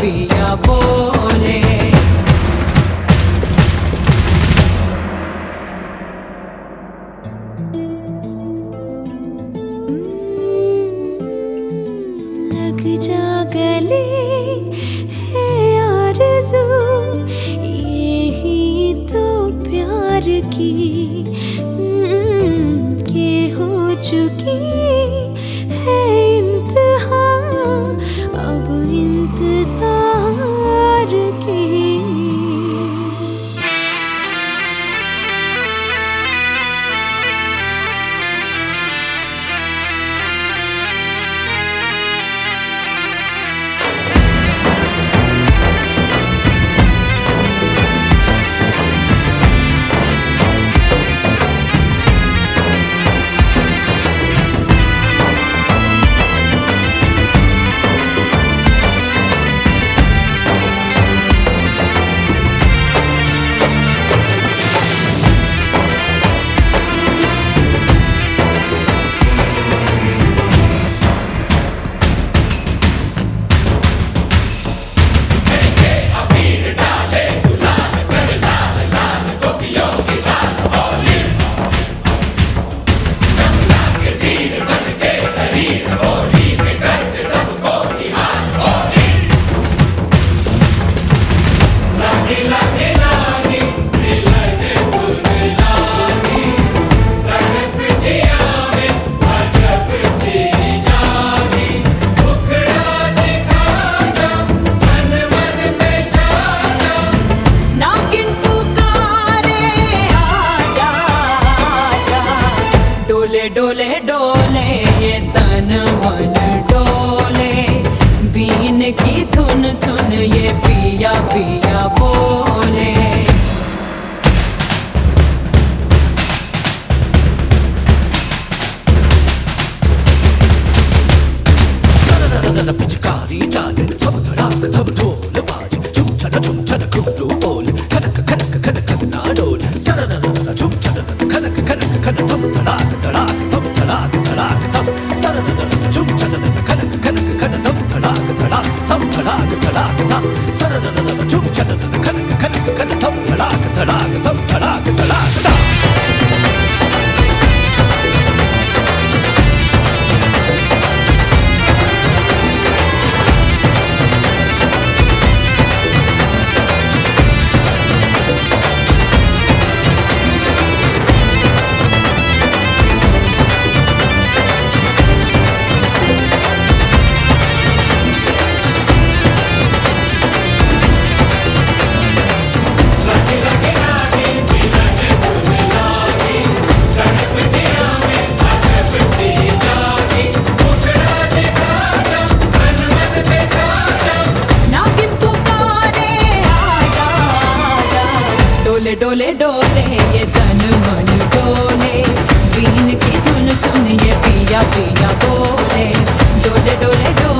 पिया बोले। लग जा गले है आरज़ू, यही तो प्यार की के हो चुकी है इंतहा अब इंतजार की। डोले डोले ये तन मन डोले, बीन की धुन सुन ये पिया पिया बोले। पिचकारी डाले थम धड़ाक थम ढोल बाजे, झुम छन घुंघरू बोले, खनक खनक खनक ना डोले, सररररर झुम छन खनक खनक खन थम धड़ाक धड़ाक थम धड़ाक धड़ाक थम, सररररर झुम छन खनक खनक खन थम धड़ाक धड़ाक थम धड़ाक धड़ाक थम, सररररर झुम छन खनक खनक खन थम धड़ाक धड़ाक थम धड़ाक धड़ाक थम। डोले डोले ये तन मन डोले, बीन की धुन सुन ये पिया पिया बोले। डोले डोले डोले